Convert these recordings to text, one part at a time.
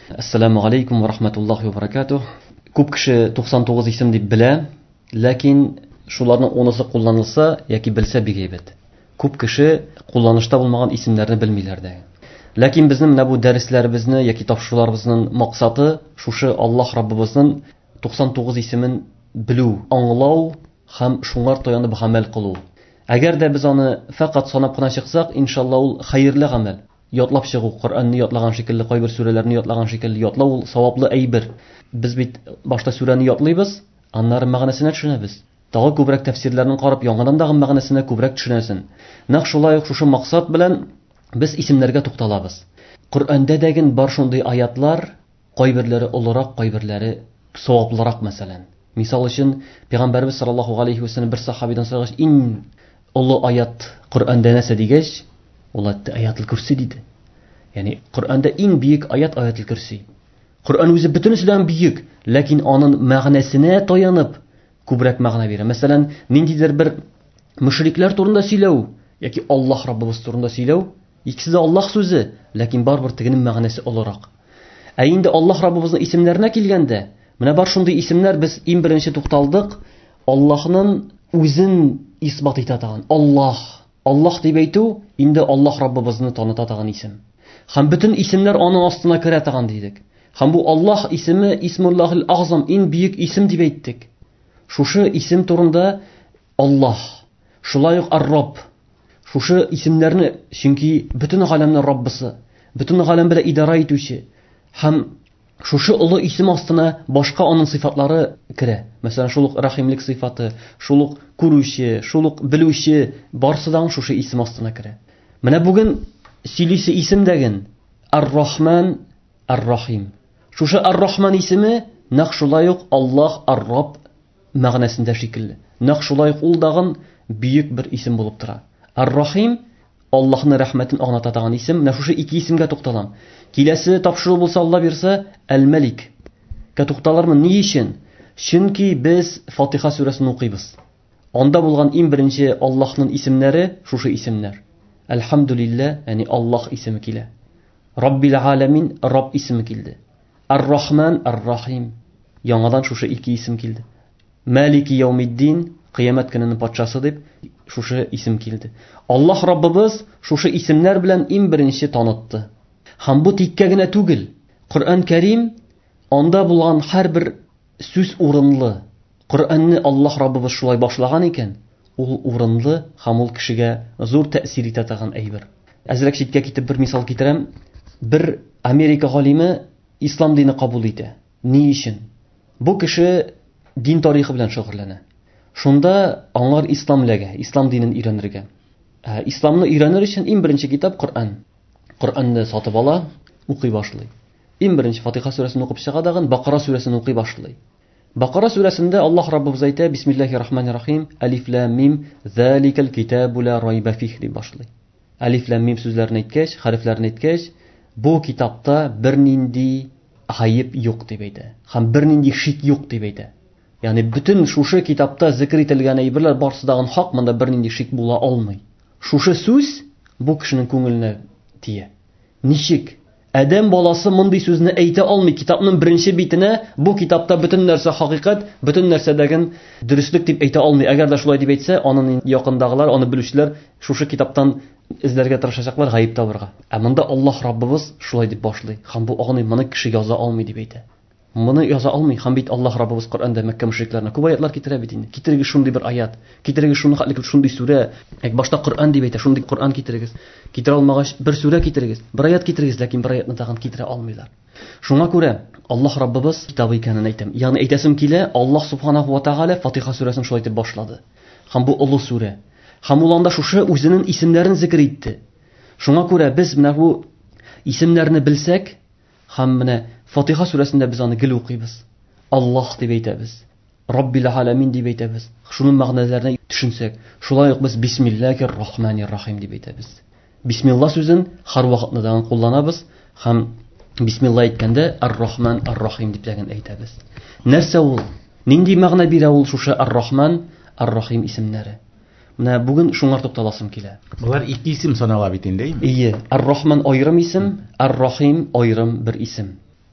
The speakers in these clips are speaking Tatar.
Ассаламу алейкум ва рахматуллахи ва баракатух. Күп кеше 99 исем дип белә, ләкин шуларның 10-сы кулланылса яки белсә бик әйбәт. Күп кеше кулланышта булмаган исемнәрне белмиләр дә. Ләкин безнең менә бу дәресләребезне яки тапшыруларыбызның максаты шушы Аллаһ Раббыбызның 99 исемен белү, аңлау һәм шуңар таянып гамәл кылу. Әгәр дә без аны фақат санап кына чыксак, иншалла ул хәерле гамәл. Ятлап чыгу, Коръәнне ятлаган шикелле, кайбер сүрәләрне ятлаган шикелле ятлау ул саваплы әйбер. Без бит башта сүрәне ятлыйбыз, аннары мәгънәсенә төшенәбез. Тагы күбрәк тәфсирләрне карап, яңадан дагы мәгънәсенә күбрәк төшенәсен. Нәкъ шулай ук шушы максат белән без исемнәргә тукталабыз. Коръәндә дәген бар шундый аятлар, кайберләре олырак, кайберләре саваплырак мәсәлән. Мисал өчен, Пәйгамбәрбез саллаллаһу алейхи ва саллям бер сахабидан сорагач, иң олы аят Коръәндә нәрсә дигәч, ул аятул курси диде. Ягъни Коръәндә иң бийек аят аятул курси. Коръән үзе бөтенесеннән бийек, ләкин аның мәгънәсенә таянып күбрәк мәгънә бирә. Мәсәлән, ниндидер бер мөшрикләр турында сөйләү яки Аллаһ Раббыбыз турында сөйләү, икесе дә Аллаһ сүзе, ләкин барбер тегенең мәгънәсе олырак. Ә инде Аллаһ Раббыбызның исемнәренә килгәндә, менә бар шундый исемнәр без иң беренче тукталдык, Аллаһның үзен исбат итә торган. Аллаһ дип әйтү инде Аллаһ Раббыбызны таныта торган исем. Һәм бөтен исемнәр аның астына керә торган дидек. Һәм бу Аллаһ исеме Исмуллаһил Азам, иң бийек исем дип әйттек. Шушы исем турында Аллаһ, шулай ук Ар-Рабб. Шушы исемнәрне, чөнки бөтен галәмнең Раббысы, бөтен галәм белән идара итүче һәм шушы олы исем астына башка аның сыйфатлары керә. Мәсәлән, шул ук рахимлек сыйфаты, шул ук күрүче, шул ук белүче, барсы да шушы исем астына керә. Менә бүген сөйлисе исемдәген Ар-Рахман, Ар-Рахим. Шушы Ар-Рахман исеме нәкъ шулай ук Аллаһ Ар-Рабб мәгънәсендә шикелле. Нәкъ шулай ук ул дагын бийек бер исем булып тора. Ар-Рахим Аллаһның рәхмәтен аңлата торган исем. Менә шушы ике исемгә тукталам. Киләсе тапшыру булса, Алла бирсә, Әл-Малик. Тукталармы ни өчен? Чөнки без Фатиха сүрәсен укыйбыз. Анда булган иң беренче Аллаһның исемнәре шушы исемнәр. Әлхәмдүлилләh, ягъни Аллаһ исеме килә. Раббил Аламин, Рабб исеме килде. Ар-Рахман, Ар-Рахим. Яңадан шушы ике исем килде. Малики Яумиддин, Кыямәт көненең патшасы дип шушы исем килде. Аллаһ Раббыбыз шушы исемнәр белән иң беренче танытты. Һәм бу тиккә генә түгел. Коръән Кәрим анда булган һәрбер сүз урынлы. Коръәнне Аллаһ Раббыбыз шулай башлаган икән, ул урынлы һәм ул кешегә зур тәэсир итә торган әйбер. Әзрәк читкә китеп бер мисал китерәм. Бер Америка галиме ислам дине кабул итә. Ни өчен? Бу кеше дин тарихы белән шөгыльләнә. Шунда аңар ислам ләгә, ислам динен өйрәнергә. Исламны өйрәнер өчен иң беренче китап Коръән. Коръәнне сатып ала, укый башлый. Иң беренче Фатиха сүрәсен укып чыга дагын Бакара сүрәсен укый башлый. Бакара сүрәсендә Аллаһ Раббыбыз әйтә: Бисмиллаһир-рахманир-рахим, Алиф лам мим, заликал китабу ла райба фих дип башлый. Алиф лам мим сүзләрен әйткәч, хәрефләрен әйткәч, бу китапта бернинди гаип юк дип әйтә. Һәм бернинди шик юк дип әйтә. Ягъни бөтен шушы китапта зикр ителгән әйберләр барсы да хак, монда бернинди шик була алмый. Шушы сүз бу кешенең күңеленә тия. Ничек? Адәм баласы мондый сүзне әйтә алмый. Китапның беренче битенә бу китапта бөтен нәрсә хакыйкать, бөтен нәрсәдәген дөрестлек дип әйтә алмый. Әгәр дә шулай дип әйтсә, аның якындагылар, аны белүчеләр шушы китаптан эзләргә тырышачаклар гаип табырга. Ә монда Аллаһ Раббыбыз шулай дип башлый. Һәм бу агыны моны кеше яза алмый дип әйтә. Моны яза алмый. Һәм бит Аллаһ Раббыбыз Коръәндә Мәккә мөшрикләренә күп аятлар китерә бит инде. Китерегез шундый бер аят, китерегез шуны хәтлек шундый сүрә. Башта Коръән дип әйтә, шундый Коръән китерегез. Китерә алмагач бер сүрә китерегез, бер аят китерегез, ләкин бер аятны тагын китерә алмыйлар. Шуңа күрә Аллаһ Раббыбыз китабы икәнен әйтәм. Ягъни әйтәсем килә, Аллаһ Субханаһу ва Тааля Фатиха сүрәсен шулай итеп башлады. Һәм бу олы сүрә. Һәм ул анда шушы үзенең исемнәрен зикр итте. Шуңа күрә без менә бу исемнәрне белсәк, һәм менә Фатиха сүрәсендә без аны гел укыйбыз. Аллаһ дип әйтәбез. Раббил Аламин дип әйтәбез. Шуның мәгънәләренә төшенсәк, шулай ук без Бисмиллаһир-рахманир-рахим дип әйтәбез. Бисмилла сүзен һәр вакытта да кулланабыз һәм Бисмилла әйткәндә Ар-Рахман, Ар-Рахим дип әйтәбез. Нәрсә ул? Нинди мәгънә бирә ул шушы Ар-Рахман, Ар-Рахим исемнәре? Менә бүген шуңар тукталасым килә. Булар ике исем санала бит инде. Ие, Ар-Рахман аерым исем, Ар-Рахим аерым бер исем.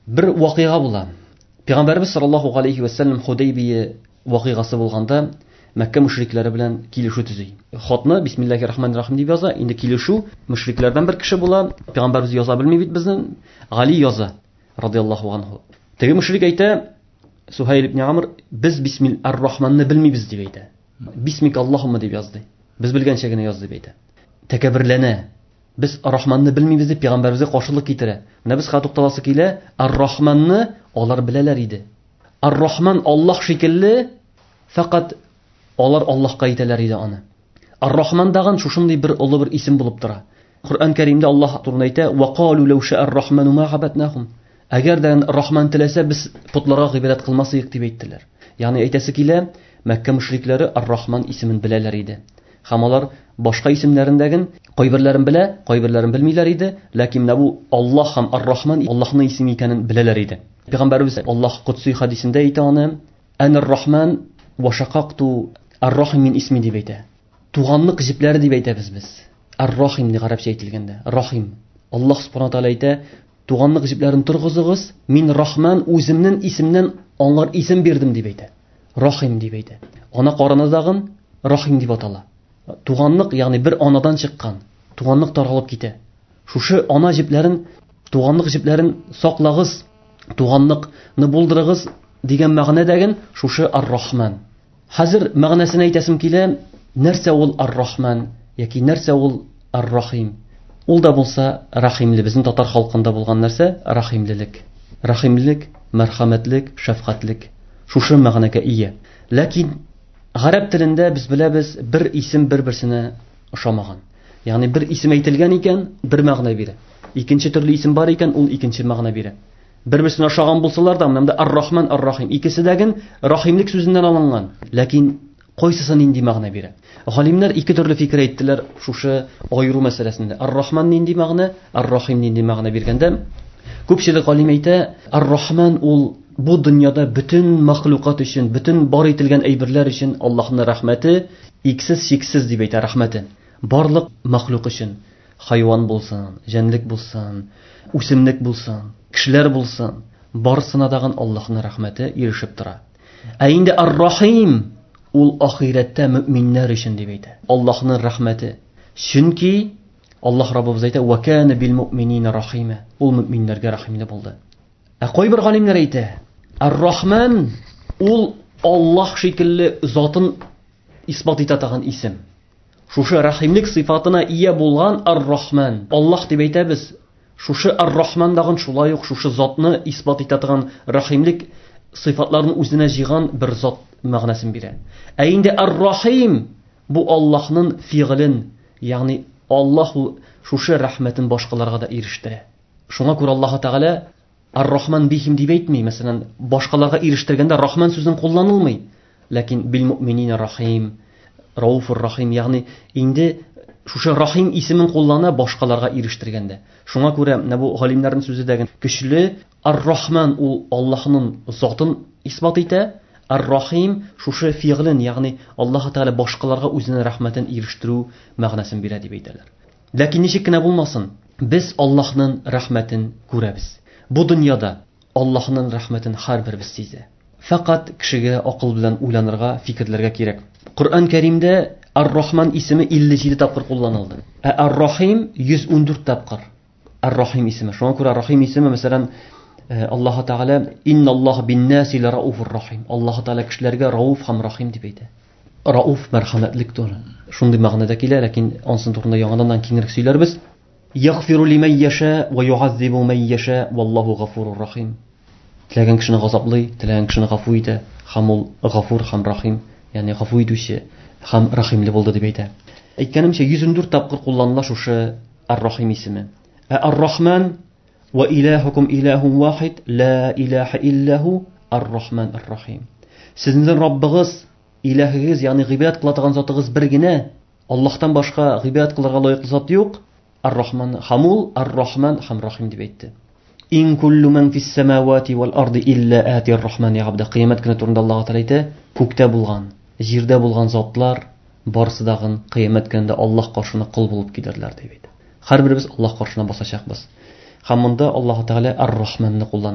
Bir вакыйга була. Пәйгамбәрбез саллаллаху алейхи ва саллям Худайбия вакыйгасы булганда Мәккә мушрикләре белән килешү төзи. Хатны бисмиллаһир-рахманир-рахим дип яза. Инде килешү мушрикләрдән бер кеше була. Пәйгамбәрбез яза белми бит безнең. Гали яза радиллаһу анһу. Теге мушрик әйтә, Сухайл ибн Амр, без бисмиллаһир-рахманны белмибез дип әйтә. Бисмик Аллаһумма дип язды. Без белгәнчә генә язды дип әйтә. Тәкәбберләнә. Без Ар-Рахманны белмибез дип пәйгамбәрбезгә каршылык китерә. Менә без хәтта тукталасы килә, Ар-Рахманны алар беләләр иде. Ар-Рахман Аллаһ шикелле, фақат алар Аллаһка әйтәләр иде аны. Ар-Рахман даган шушындый бер олы бер исем булып тора. Коръән Кәримдә Аллаһ турында әйтә: "Ва қалу лау ша'a ар-Рахману ма габатнахум." Әгәр дә Рахман теләсә, без путларга гыйбадат кылмасыйк дип әйттеләр. Ягъни әйтәсе килә, Мәккә мушрикләре Ар-Рахман исемен беләләр иде. Һәм алар башка исемнәрендәген кайберләрен белә, кайберләрен белмиләр иде, ләкин бу Аллаһ һәм Ар-Рахман Аллаһның исеме икәнен беләләр иде. Пәйгамбәрбез Аллаһ Кудси хадисендә әйтә аны: "Ан-Ар-Рахман ва шақaqtu Ар-Рахим мин исми" дип әйтә. Туганлык җепләре дип әйтәбез без. Ар-Рахим дип гарәпчә әйтелгәндә, Рахим. Аллаһ Субхану тааля әйтә: "Туганлык җепләрен торгызыгыз, мин Рахман үземнең исемнән аңар исем бирдем" дип әйтә. Рахим дип әйтә. Ана карынадагын Рахим дип атала. Туганлык, ягъни бер анадан чыккан. Туганлык таралып китә. Шушы ана җепләрен, туганлык җепләрен саклагыз, туганлыкны булдырыгыз дигән мәгънәдәген шушы Ар-Рахман. Хәзер мәгънәсен әйтәсем килә, нәрсә ул Ар-Рахман яки нәрсә ул Ар-Рахим? Ул да булса рахимле, безнең татар халкында булган нәрсә рахимлелек. Рахимлелек, мәрхәмәтлек, шәфкатьлек. Шушы мәгънәгә ия. Ләкин гарәп телендә без беләбез, бер исем бер-берсенә ошамаган. Ягъни бер исем әйтелгән икән, бер мәгънә бирә. Икенче төрле исем бар икән, ул икенче мәгънә бирә. Бер-берсенә ошаган булсалар да, монда Ар-Рахман, Ар-Рахим икесе дәген рахимлек сүзеннән алынган. Ләкин кайсысы нинди мәгънә бирә? Галимнәр ике төрле фикер әйттеләр шушы аеру мәсьәләсендә. Ар-Рахман нинди мәгънә, Ар-Рахим нинди мәгънә биргәндә, күпчелек галим әйтә, Ар-Рахман ул бу дөньяда bütün мәхлукат өчен, bütün бар ителгән әйберләр өчен Аллаһның рәхмәте иксез чиксез дип әйтә рәхмәте. Барлык мәхлук өчен, хайван булсын, җанлык булсын, үсемлек булсын, кешеләр булсын, барысына даган Аллаһның рәхмәте ирешеп тора. Ә инде Ар-Рахим ул ахирәттә мөэминнәр өчен дип әйтә. Аллаһның рәхмәте. Чөнки Аллаһ Раббыбыз әйтә: "Ва кана бил муъминина рахима." Ул мөэминнәргә рәхимле булды. Ә кайбер галимнәр әйтә, Ар-Рахман ул Аллаһ шикелле затын исбат итә торган исем. Шушы рәхимлек сыйфатына ия булган Ар-Рахман. Аллаһ дип әйтәбез. Шушы Ар-Рахман дагын шулай ук шушы затны исбат итә торган рәхимлек сыйфатларын үзенә җыйган бер зат мәгънәсен бирә. Ә инде Ар-Рахим бу Аллаһның фигылен, ягъни Аллаһ шушы рәхмәтен башкаларга да ирештерә. Шуңа күрә Аллаһ Тәгалә Ар-Рахман бихим дип әйтми. Мәсәлән, башкаларга ирештергәндә Рахман сүзен кулланылмый. Ләкин бил муъминина рахим, Рауфур рахим, ягъни инде шушы рахим исемен куллана башкаларга ирештергәндә. Шуңа күрә бу галимнәрнең сүзе дәген көчле. Ар-Рахман ул Аллаһның затын исбат итә. Ар-Рахим шушы фигылен, ягъни Аллаһ Тәгалә башкаларга үзенең рәхмәтен ирештерү мәгънәсен бирә дип әйтәләр. Ләкин ничек кенә булмасын, без Аллаһның рәхмәтен күрәбез. Бу дөньяда Аллаһның рәхмәтен һәрберебез сизә. Фақат кешегә акыл белән уйланырга, фикерләргә кирәк. Коръән Кәримдә Ар-Рахман исеме 57 тапкыр кулланылды. Ә Ар-Рахим 114 тапкыр. Ар-Рахим исеме. Шуңа күрә Рахим исеме, мәсәлән, Аллаһ Тәгалә инналлаһ бин-наси ла рауфур рахим. Аллаһ Тәгалә кешеләргә Рауф һәм Рахим дип әйтә. Рауф мәрхәмәтлек туры. Шундый мәгънәдә килә, ләкин ансын турында яңадан киңрәк сөйләрбез. Яғфиру лиман яша ва ю'аззибу ман яша валлаһу гафурур рахим. Теләгән кешене газаплый, теләгән кешене гафу итә. Һәм ул Гафур һәм Рахим, ягъни гафу итүче һәм рахимле булды дип әйтә. Әйткәнемчә 114 тапкыр кулланыла шушы Ар-Рахим исеме. Ә Ар-Рахман ва илаһукум илаһун вахид ла илаһа иллаһу Ар-Рахман Ар-Рахим. Сезнең Раббыгыз, илаһыгыз, ягъни гыйбадат кыла торган затыгыз бер генә. Аллаһтан башка гыйбадат кылырга лаеклы зат юк. Ар-Рахман хамул, Ар-Рахман һәм Рахим дип әйтте. Ин куллу ман фис самавати вал арди илля ати Ар-Рахман ябда. Кыямәт көне турында Аллаһ Тәгалә әйтә, күктә булган, җирдә булган затлар барысы дагын кыямәт көнендә Аллаһ каршына кул булып килерләр дип әйтә. Һәрберебез Аллаһ каршына басачакбыз. Һәм монда Аллаһ Тәгалә Ар-Рахманны куллана.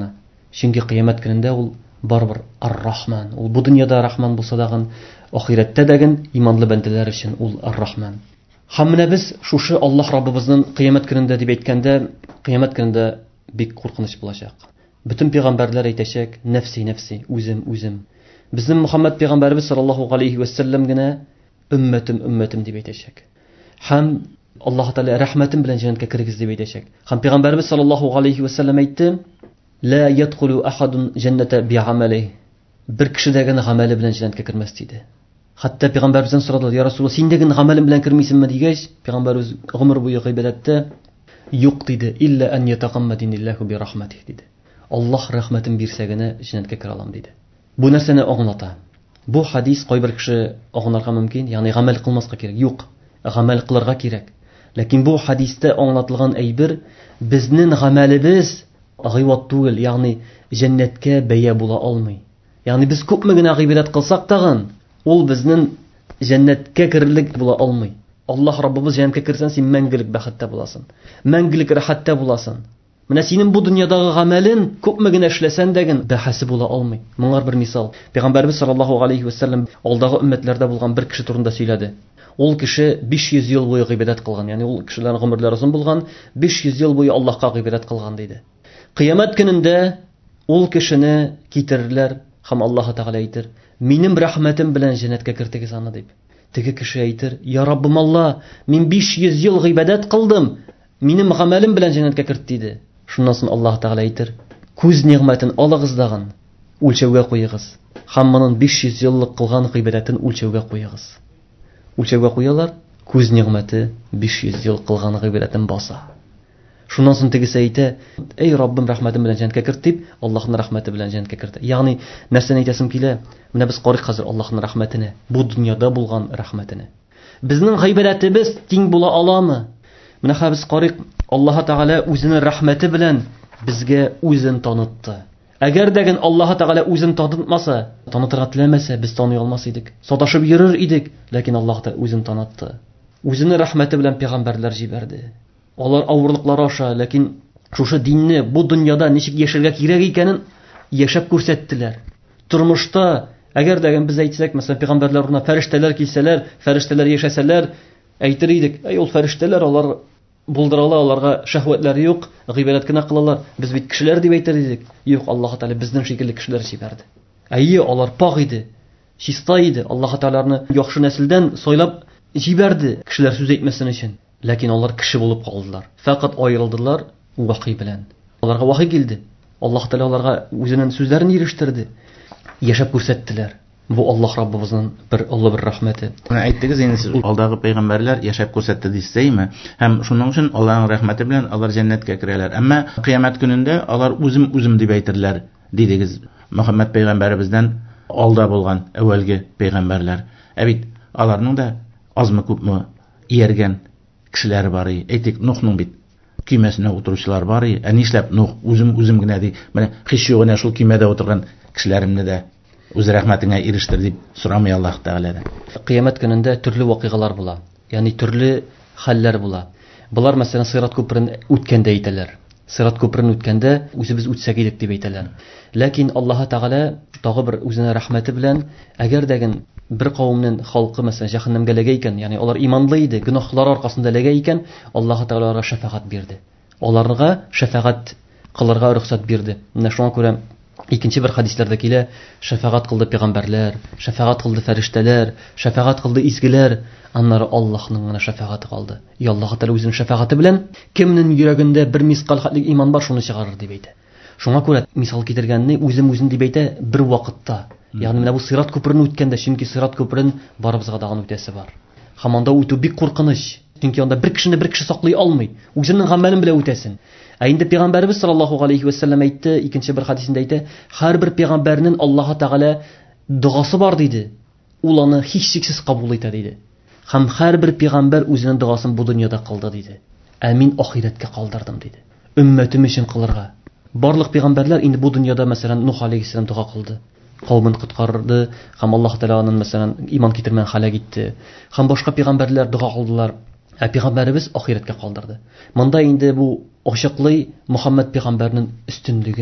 Чөнки кыямәт көнендә ул барбер ар-рахман. Ул бу дөньяда рахман булса да, ахирәттә дә иманлы бәндәләр өчен ул ар-рахман. Һәм менә без шушы Аллаһ Раббыбызның кыямәт көнендә дип әйткәндә, кыямәт көнендә бик куркыныч булачак. Бөтен пәйгамбәрләр әйтәчәк: "Нәфси, нәфси, үзем". Безнең Мөхәммәд пәйгамбәрбез саллаллаһу алейхи ва саллям генә "Өммәтем" дип әйтәчәк. Һәм Аллаһ Тәгалә рәхмәтем белән җәннәткә кергез дип әйтәчәк. Һәм пәйгамбәрбез саллаллаһу алейхи ва саллям әйтте: "Ла ядхулу ахадун җәннәтә би'амалиһи". Бер кеше дә генә гамәле белән җәннәткә кирмәс диде. Хәтта пәйгамбәрбездән сорадылар: "Я Расулуллах, син дә генә гамәлең белән кирмисеңме?" дигәч, пәйгамбәрбез гомер буе гыйбадәттә: "Юк" диде. "Илля ан ятaqammadinillahu bi rahmatihi" диде. Аллаһ рәхмәтен бирсә генә җәннәткә кирә алам диде. Бу нәрсәне аңлата. Бу хадис кайбер кеше аңларга мөмкин, ягъни гамәл кылмаска кирәк. Юк, гамәл кылырга кирәк. Ләкин бу хадистә аңлатылган әйбер безнең гамәлебез гыйват түгел, ягъни җәннәткә бәя була алмый. Ягъни без күпме генә гыйбадәт кылсак тагын, ул безнең җәннәткә кирлек була алмый. Аллаһ Раббыбыз җәннәткә кирсәң, син мәңгелек бәхеттә буласың. Мәңгелек рәхәттә буласың. Менә синең бу дөньядагы гамәлен күпме генә эшләсәң дә бәһасе була алмый. Моңар бер мисал. Пәйгамбәрбез саллаллаһу алейхи ва саллям алдагы уммәтләрдә булган бер кеше турында сөйләде. Ул кеше 500 ел буе гыйбадәт кылган, ягъни ул кешеләрнең гомерләре озын булган, 500 ел буе Аллаһка гыйбадәт кылган диде. Кыямәт көнендә ул кешене китерерләр һәм Аллаһ Тәгалә әйтер: "Минем рәхмәтем белән җәннәткә кертегез аны" дип. Теге кеше әйтер: "Я Раббым Алла, мин 500 ел гыйбадәт кылдым, минем гамәлем белән җәннәткә керт" диде. Шуннан соң Аллаһ Тәгалә әйтер: "Күз нигъмәтен алыгыз дагын, үлчәүгә куегыз. Һәм моның 500 еллык кылган гыйбадәтен үлчәүгә куегыз." Үлчәүгә куялар, күз нигъмәте 500 ел кылган гыйбадәтен баса. Шуннан соң тегесе әйтә: "Эй Раббым, рәхмәтем белән җәннәткә керт" дип, Аллаһның рәхмәте белән җәннәткә керт. Ягъни нәрсәне әйтәсем килә? Менә без карыйк хәзер Аллаһның рәхмәтенә, бу дөньяда булган рәхмәтенә. Безнең гыйбадәтебез тиң була аламы? Менә хәбез карыйк, Аллаһ Тәгалә үзенең рәхмәте белән безгә үзен танытты. Әгәр дәген Аллаһ Тәгалә үзен танытмаса, танытырга теләмәсә, без таный алмас идек. Саташып йөрер идек, ләкин Аллаһ та үзен танытты. Үзенең рәхмәте белән пәйгамбәрләр җибәрде. Алар авырлыклар аша, ләкин шушы динне бу дөньяда ничек яшәргә кирәк икәнен яшәп күрсәттеләр. Тормышта әгәр дәген без әйтсәк, мәсәлән, пәйгамбәрләр урынына фәрештәләр килсәләр, фәрештәләр яшәсәләр, әйтер идек: "Эй, ул фәрештәләр, алар булдыралар, аларга шәһвәтләре юк, гыйбадәт кенә кылалар. Без бит кешеләр" дип әйтер идек. Юк, Аллаһ Тәгалә безнең шикелле кешеләр җибәрде. Әйе, алар пак иде, чиста иде. Аллаһ Тәгаләне яхшы нәселдән сайлап җибәрде, кешеләр сүз әйтмәсен өчен. Ләкин алар кеше булып калдылар. Фақат аерылдылар вахи белән. Аларга вахи килде. Аллаһ Тәгалә аларга үзенең сүзләрен ирештерде. Яшәп күрсәттеләр. Бу Аллаһ Раббыбызның бер олы бер рәхмәте. Менә әйттегез инде сез, алдагы пәйгамбәрләр яшәп күрсәтте дисезме? Һәм шуның өчен Аллаһның рәхмәте белән алар җәннәткә керәләр. Әмма кыямәт көнендә алар үзем дип әйтерләр, дидегез. Мөхәммәд пәйгамбәребездән алда булган әүвәлге пәйгамбәрләр. Бит аларның да азмы күпме ияргән кешеләр бар иде. Әйтик, Нухның бит көймәсенә утыручылар бар иде. Нишләп Нух үзем генә ди? Менә һич югына шул көймәдә утырган кешеләремне дә үз рәхмәтеңә ирештер дип сорамый Аллаһ Тәгаләдән. Кыямәт көнендә төрле вакыйгалар була. Ягъни төрле хәлләр була. Булар мәсәлән Сират күперен үткәндә әйтәләр. Сират күперен үткәндә үзебез үтсәк идек дип әйтәләр. Ләкин Аллаһ Тәгалә тагы бер үзенә рәхмәте белән, әгәр дәген бер кавымның халкы мәсәлән җәһәннәмгә ләгә икән, ягъни алар иманлы иде, гөнаһлары аркасында ләгә икән, Аллаһ Тәгалә аларга шәфәгать бирде. Аларга шәфәгать кылырга рөхсәт бирде. Менә шуңа күрә икенче бер хадисләрдә килә: шәфәгать кылды пәйгамбәрләр, шәфәгать кылды фәрештәләр, шәфәгать кылды изгеләр, аннары Аллаһның гына шәфәгате калды. Аллаһ Тәгалә үзенең шәфәгате белән кемнең йөрәгендә бер мискал хәтлек иман бар, шуны чыгарыр дип әйтә. Шуңа күрә мисал китергәнне үзем дип әйтә бер вакытта. Ягъни менә бу Сират күперен үткәндә, чөнки Сират күперен барыбызга дагын үтәсе бар. Һәм анда үтү бик куркыныч. Чөнки анда бер кешене бер кеше саклый алмый. Үзенең гамәлен белән үтәсен. Инде пәйгамбәрбез саллаллаһу алейхи ва саллям әйтте, икенче бер хадисендә әйтә: "Һәрбер пәйгамбәрнең Аллаһ Тәгалә дугасы бар" диде. Ул аны һичшиксез кабул итә диде. Һәм һәрбер пәйгамбәр үзенең дугасын бу дөньяда кылды диде. Мин ахирәткә калдырдым диде. Өммәтем өчен кылырга. Барлык пәйгамбәрләр инде бу дөньяда мәсәлән Нух алейхиссалам дуга кылды. Кавмын коткарды һәм Аллаһ Тәгаләнең мәсәлән иман китермәгән хәләк итте. Һәм башка пәйгамбәрләр дуга кылдылар. Пәйгамбәрбез ахирәткә калдырды. Монда инде бу ачыклый Мөхәммәд пәйгамбәрнең өстенлеген.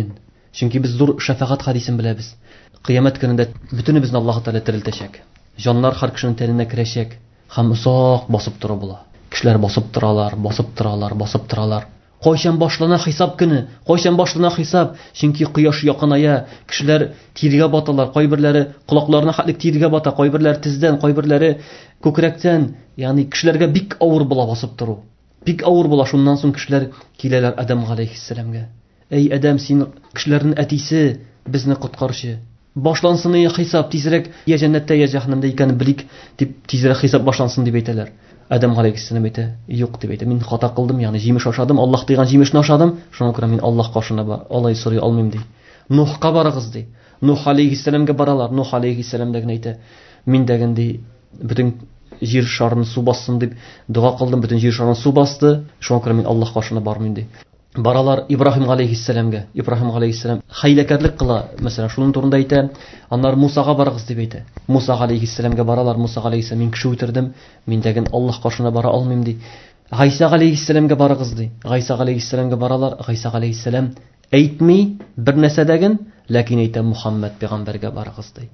Чөнки без зур шафагать хадисен беләбез. Кыямәт көнендә бөтенебезне Аллаһ Тәгалә терелтәчәк. Җаннар һәр кешенең тәненә керәчәк һәм озак басып тору була. Кешеләр басып торалар, басып торалар, басып торалар. Кайчан башлана хисап көне? Кайчан башлана хисап? Чөнки кояш якыная, кешеләр тиргә баталар, кайберләре колакларына хәтлек тиргә бата, кайберләре тездән, кайберләре күкрәктән, ягъни кешеләргә бик авыр була басып тору. Бик авыр була. Шуннан соң кешеләр киләләр Адам галәйһиссәламгә. Эй Адам, син кешеләрнең әтисе, безне коткарчы. Башлансын хисап, тизрәк я җәннәттә, я җәһәннәмдә икәнен белик дип тизрәк хисап башлансын дип әйтәләр. Адам галәйһиссәлам әйтә, юк дип әйтә. Мин хата кылдым, ягъни җимеш ашадым, Аллаһ дигән җимешне ашадым. Шуңа күрә мин Аллаһ кашына бар, алай сорый алмыйм ди. Нухка барыгыз ди. Нух алейһиссәламгә баралар. Нух алейһиссәлам дигән әйтә, мин дигән ди, бөтен җир шарын су бассын дип дуа кылдым, бөтен җир шарын су басты. Шуңа күрә мин Аллаһ кашына бармыйм ди. Баралар Ибраһим алейһиссәламгә. Ибраһим алейһиссәлам хәйләкәрлек кыла. Мәсәлән, шуның турында әйтә. Аннар Мусага барыгыз дип әйтә. Муса алейһиссәламгә баралар. Муса алейһиссәлам, мин кеше үтердем, мин дигән Аллаһ кашына бара алмыйм ди. Гайса алейһиссәламгә барыгыз ди. Гайса алейһиссәламгә баралар. Гайса алейһиссәлам әйтми бер нәрсә дигән, ләкин әйтә Мухаммад пәйгамбәргә барыгыз ди.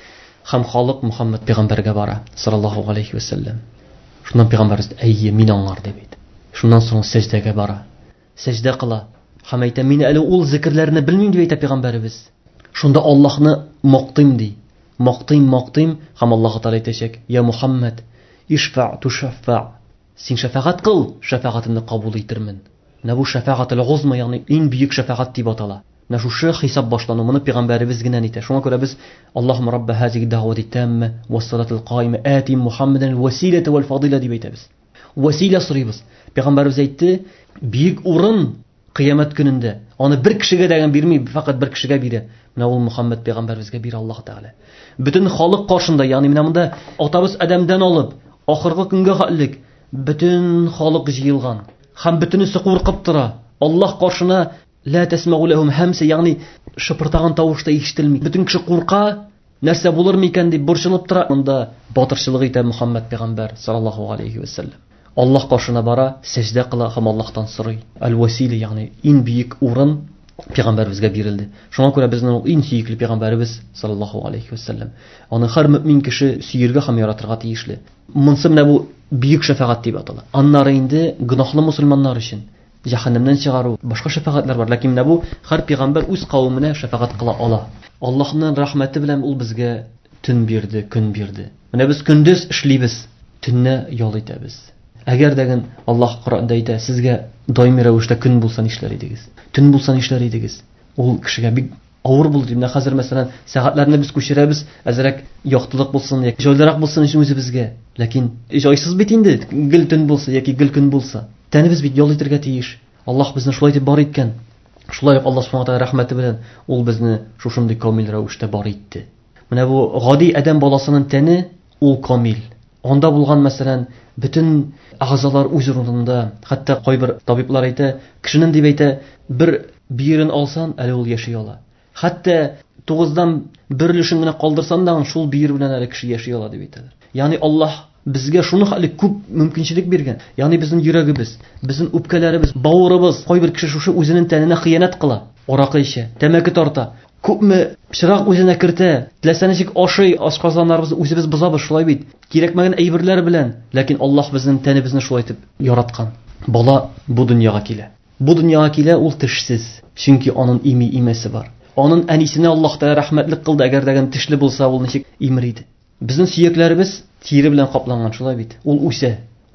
Һәм халык Мухаммад пәйгамбәргә бара, саллаллаһу алейһи ва саллям. Шуннан пәйгамбәрбез әйе, мин аңлар дип әйтә. Шуннан соң сәҗдәгә бара. Сәҗдә кыла. Һәм әйтә, мин әле ул зикрләрне белмим дип әйтә пәйгамбәрбез. Шунда Аллаһны мактыйм ди. Мактыйм, һәм Аллаһ Тәгалә әйтәчәк: "Я Мухаммад, ишфа тушаффа." Син шафагать кыл, шафагатымны кабул итермен. Менә бу шафагатул гузма, ягъни иң бөек шафагать дип атала. Менә шушы хисап башлану моны пәйгамбәрбез генә әйтә. Шуңа күрә без Аллаһумма рабба һазиһи даъвати тамма вас-салатул каима ати Мухаммадан василата вал фадила дип әйтәбез. Васила сорыйбыз. Пәйгамбәрбез әйтте, бөек урын кыямәт көнендә. Аны бер кешегә дәгән бирми, фақат бер кешегә бирә. Менә ул Мухаммад пәйгамбәрбезгә бирә Аллаһ Тәгалә. Бөтен халык каршында, ягъни менә монда атабыз Адамдан алып, ахыргы көнгә хәтлек бөтен халык җыелган. Һәм бөтенесе куркып тора. Аллаһ каршына ла тасмау лахум хамса, ягъни шыпыртаган тавышта ишетелми. Бөтен кеше курка, нәрсә булыр микән дип борчылып тора. Монда батырчылык итә Мухаммад пәйгамбәр саллаллаһу алейхи ва саллям. Аллаһ каршына бара, сәҗдә кыла һәм Аллаһтан сорый. Ал-Васила, ягъни иң бөек урын пәйгамбәрбезгә бирелде. Шуңа күрә безнең ул иң сөекле пәйгамбәрбез саллаллаһу алейхи ва саллям. Аны һәр мөмин кеше сөергә һәм яратырга тиешле. Монсы менә бу бөек шафагать дип атала. Аннары инде гөнаһлы мусламаннар өчен җәһәннәмнән чыгару, башка шафагатлар бар, ләкин менә бу һәр пәйгамбер үз кавымына шафагать кыла ала. Аллаһның рәхмәте белән ул безгә төн бирде, көн бирде. Менә без көндез эшлибез, төнне ял итәбез. Әгәр дәгән Аллаһ Коръәндә әйтә, сезгә даими рәвештә көн булса нишләр идегез? Төн булса нишләр идегез? Ул кешегә бик авыр булды. Менә хәзер мәсәлән сәгатьләрне без күчерәбез, әзрәк яктылык булсын яки җайлырак булсын өчен үзебезгә. Ләкин җайсыз бит инде, гел төн булса яки гел көн булса. Тәнебез бит ял итәргә тиеш. Аллаһ безне шулай итеп бар иткән. Шулай ук Аллаһ Субхану ва Тәгалә рәхмәте белән ул безне шушындый камил рәвештә бар итте. Менә бу гади адәм баласының тәне ул камил. Анда булган мәсәлән бөтен агъзалар үз урынында, хәтта кайбер табиблар әйтә, кешенең дип әйтә, бер биерен алсан, әле ул яши ала. Хәтта 9дан 1 өлешен генә калдырсан да, шул биер белән әле кеше яши ала дип әйтәләр. Ягъни Аллаһ безгә шуны хәле күп мөмкинчелек биргән. Ягъни безнең йөрәгебез, безнең үпкәләребез, бавырыбыз, кайбер кеше шушы үзенең тәненә хыянат кыла, аракы ичә, тәмәке тарта. Күпме чырак үзенә кертә, теләсәнчик ашый, ашказаннарыбызны үзебез бозабыз, шулай бит. Кирәкмәгән әйберләр белән, ләкин Аллаһ безнең тәнебезне шулай итеп яраткан. Бала бу дөньяга килә. Бу дөньяга килә ул тешсез, чөнки аның имәсе бар. Аның әнисенә Аллаһ та рәхмәтлек кылды, әгәр дәгән тешле булса, ул ничек имер иде. Безнең сөякләребез тире белән капланган, шулай бит. Ул үсә,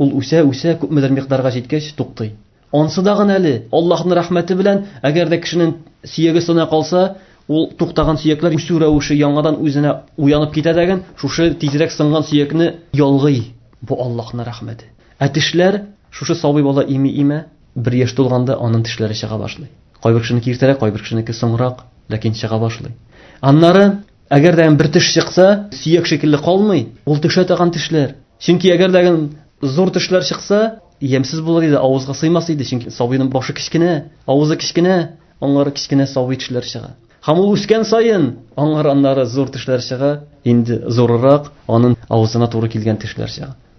күпмедер микъдарга җиткәч туктый. Ансы да гына әле Аллаһның рәхмәте белән, әгәр дә кешенең сөяге сына калса, ул туктаган сөякләр үсү рәвеше яңадан үзенә уянып китә дигән, шушы тизрәк сынган сөякне ялгый. Бу Аллаһның рәхмәте. Ә тешләр, шушы сабый бала име, 1 яшь тулганда аның тешләре чыга башлый. Кайбер кешенеке иртәрәк, кайбер кешенеке соңрак, ләкин чыга башлый. Аннары әгәр дә бер теш чыкса, сөяк шикелле калмый, ул тешә таган тешләр. Чөнки әгәр дә зур тешләр чыкса, ямсыз булыр иде, авызга сыймас иде, чөнки сабыйның башы кичкенә, авызы кичкенә, аңгары кичкенә сабый тешләр чыга. Һәм ул үскән саен аннары зур тешләр чыга, инде зуррак, аның авызына туры килгән тешләр чыга.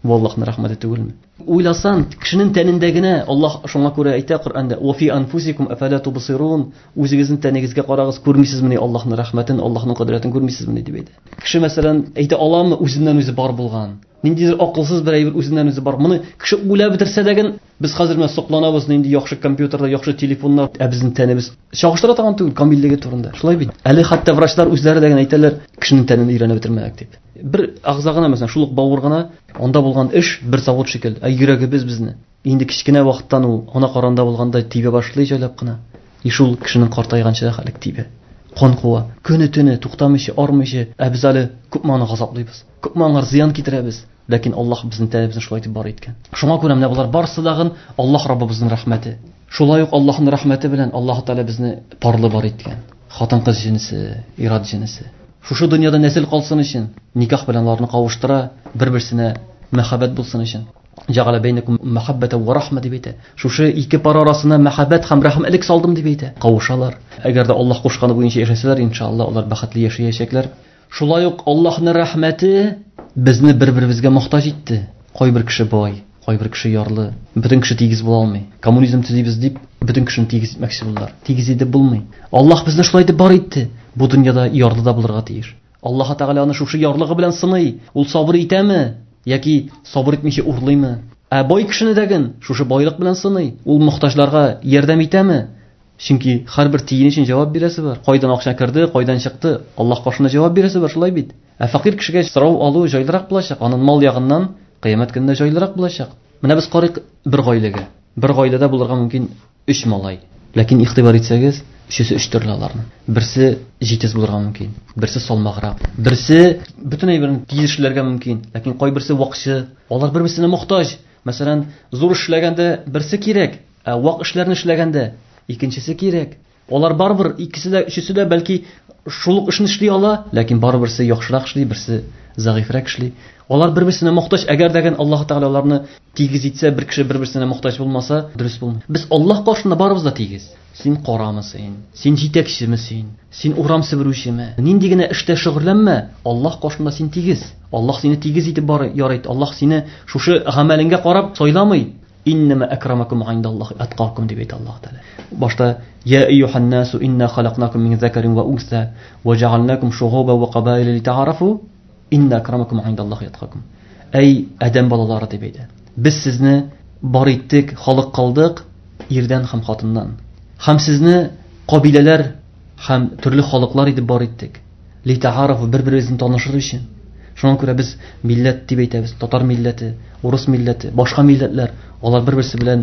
Бу Аллаһның рәхмәте түгелме? Уйласан, кешенең тәнендә генә Аллаһ шуңа күрә әйтә Коръәндә: "Ва фи анфусикум афала тубсирун", үзегезнең тәнегезгә карагыз, күрмисезме Аллаһның рәхмәтен, Аллаһның кудрәтен күрмисезме дип әйтә. Кеше мәсәлән әйтә аламы үзеннән үзе бар булган? Ниндидер акылсыз бер әйбер үзеннән үзе бар. Моны кеше уйлап бетерсә дә, без хәзер менә сокланабыз, нинди яхшы компьютерда, яхшы телефоннар, безнең тәнебез чагыштыра торган түгел камиллеге турында. Шулай бит. Әле хәтта врачлар үзләре дә әйтәләр, кешенең тәнен өйрәнеп бетермәк дип. Бер агзагына мәсәлән шулык бавыр гына, анда булган эш бер завод шикелле. Йөрәгебез безне инде кичкенә вакыттан ул ана каранда булганда тибә башлый җайлап кына. Шул кешенең картайганча хәлек тибә. Кан куа, көне-төне туктамыйча, армыйча, без әле күпме аны газаплыйбыз. Күпме аңар зыян китерәбез. Ләкин Аллаһ безнең тәнебезне шулай итеп бар иткән. Шуңа күрә менә булар барысы дагы Аллаһ Раббыбызның рәхмәте. Шулай ук Аллаһның рәхмәте белән Аллаһ Тәала безне парлы бар иткән. Хатын-кыз җинесе, ирад җинесе. Шушы дөньяда нәсел калсын өчен, никах белән аларны кавыштыра, бер-берсенә мәхәббәт булсын өчен. Җагала бәйнәкум мәхәббәтә ва рахмә дип әйтә. Шушы ике пар арасына мәхәббәт һәм рәхмәтлек салдым дип әйтә. Кавышалар. Әгәр дә Аллаһ кушканы буенча яшәсәләр, иншалла алар бәхетле яшәячәкләр. Шулай ук Аллаһның рәхмәте безне бер-беребезгә мохтаҗ итте. Кайбер кеше бай, кайбер кеше ярлы. Бөтен кеше тигез була алмый. Коммунизм төзибез дип, бөтен кешене тигез итмәкче булалар. Тигез итеп булмый. Аллаһ безне шулай итеп бар итте. Бу дөньяда ярлы да булырга тиеш. Аллаһ Тәгалә аны шушы ярлыгы белән сыный. Ул сабыр итәме? Яки сабыр итмичә урлыймы? Бай кешене дәген шушы байлык белән сыный. Ул мохтаҗларга ярдәм итәме? Чөнки һәрбер тиен өчен җавап бирәсе бар. Кайдан акча керде, кайдан чыкты? Аллаһ кашына җавап бирәсе бар, шулай бит. Фәкыйрь кешегә сорау алу җайлырак булачак. Аның мал ягыннан кыямәт көнендә җайлырак булачак. Менә без карыйк бер гаиләгә. Бер гаиләдә булырга мөмкин 3 малай. Ләкин игътибар итсәгез, өчесе 3 төрле аларның. Берсе җитез булырга мөмкин, берсе салмаграк, берсе бөтен әйберне тиешләргә мөмкин. Ләкин кайберсе вакчы, алар бер-берсенә мохтаҗ. Мәсәлән, зур эшләгәндә берсе кирәк, вак эшләрне эшләгәндә икенчесе кирәк. Алар барбыр, икесе дә, өчесе дә бәлки шулык эшне эшли ала, ләкин барыберсе яхшырак эшли, берсе зәгыйфрак эшли. Алар бер-берсенә мохтаҗ. Әгәр дәгән Аллаһ Тәгалә аларны тигез итсә, бер кеше бер-берсенә мохтаҗ булмаса, дөрес булмый. Без Аллаһ кашында барыбыз да тигез. Син карамы син җитәкчеме син урам себерүчеме? Нинди генә эштә шөгыльләнмә, Аллаһ кашында син тигез. Аллаһ сине тигез итеп бар ярый. Аллаһ сине шушы гамәлеңгә карап сайламый. Иннама акрамакум индаллаһи атқакум дип әйтә Аллаһ Тәгалә. Башта я айюхан насу инна халакнакум мин закарин ва унса ва джаалнакум шугуба ва кабаила литарафу инна акрамакум индаллаһи атқакум. Әй адәм балалары дип әйтә. Без сезне бар иттек, халык кылдык ирдән һәм хатыннан. Һәм сезне кабиләләр һәм төрле халыклар итеп бар иттек. Литарафу бер-беребезне танышыр өчен. Шуңа күрә без милләт дип әйтәбез. Татар милләте, урыс милләте, башка милләтләр, алар бер-берсе белән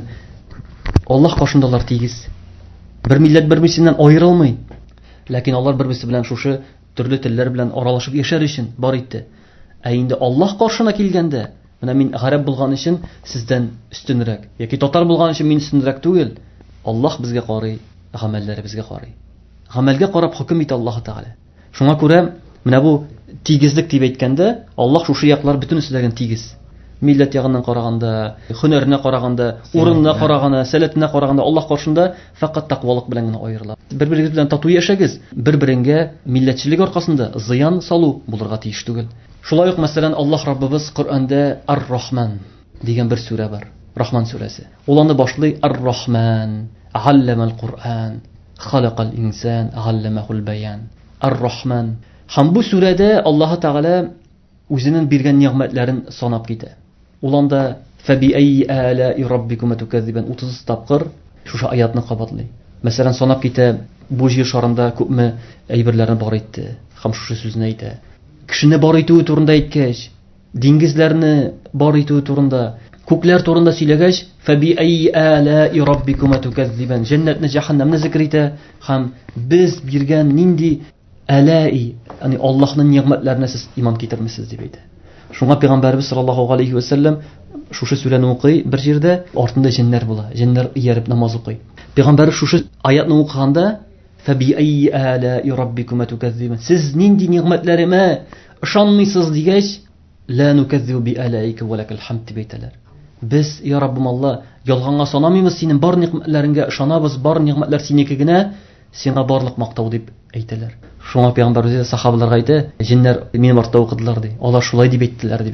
Аллаһ кашындалар тигез. Бер милләт бер-берсеннән аерылмый. Ләкин алар бер-берсе белән шушы төрле телләр белән аралашып яшәр өчен бар итте. Инде Аллаһ каршына килгәндә, менә мин гарәп булган өчен сездән өстенрәк, яки татар булган өчен мин өстенрәк түгел. Аллаһ безгә карый, гамәлләребезгә карый. Гамәлгә карап хөкем итә Аллаһ Тәгалә. Шуңа күрә менә бу тигезлек дип әйткәндә, Аллаһ шушы яклар бөтен үсәлгән тигез. Милләт ягыннан караганда, һөнәренә караганда, урынына караганда, сәләтенә караганда Аллаһ каршында фақат тақвалык белән генә аерыла. Бер-берегез белән тату яшәгез, бер-береңгә милләтчелек аркасында зыян салу булырга тиеш түгел. Шулай ук мәсәлән Аллаһ Раббыбыз Коръәндә Ар-Рахман дигән бер сүрә бар. Рахман сүрәсе. Ул аны башлый Ар-Рахман, алламал Коръан, халакал инсан, алламахул баян. Ар-Рахман. Һәм бу сүрәдә Аллаһ Тәгалә үзенең биргән ниъмәтләрен санап китә. Ул анда фаби ай алаи раббикума туказзибан 30 тапкыр шушы аятны кабатлый. Мәсәлән, санап китә, бу җир шарында күпме әйберләрне бар итте. Һәм шушы сүзне әйтә. Кешене бар итүе турында әйткәч, диңгезләрне бар итүе турында, күкләр турында сөйләгәч, фаби ай алаи раббикума туказзибан, җәннәтне, җәһәннәмне зикр итә. Һәм без биргән нинди алаи, яни Аллаһның ниъмәтләренә сез иман китермисез дип әйтә. Шуңа Пәйгамбәрбез саллаллаһу алейхи ва саллям шушы сүрәне укый, бер җирдә артында җеннәр була. Җеннәр ияреп намаз укый. Пәйгамбәр шушы аятны укыганда, фаби ай алаи раббикума туказзибан, сез нинди ниъмәтләремә ышанмыйсыз дигәч, ла нуказзибу би алаика ва лакал хамд дип әйтәләр. Без, я Раббым Алла, ялганга санамыйбыз, синең бар ниъмәтләреңә ышанабыз, бар ниъмәтләр синеке генә, сиңа барлык мактау дип әйтәләр. Шуңа Пәйгамбәр үзе сахабаларга әйтә, җиннәр минем артта укыдылар ди. Алар шулай дип әйттеләр дип әйтә.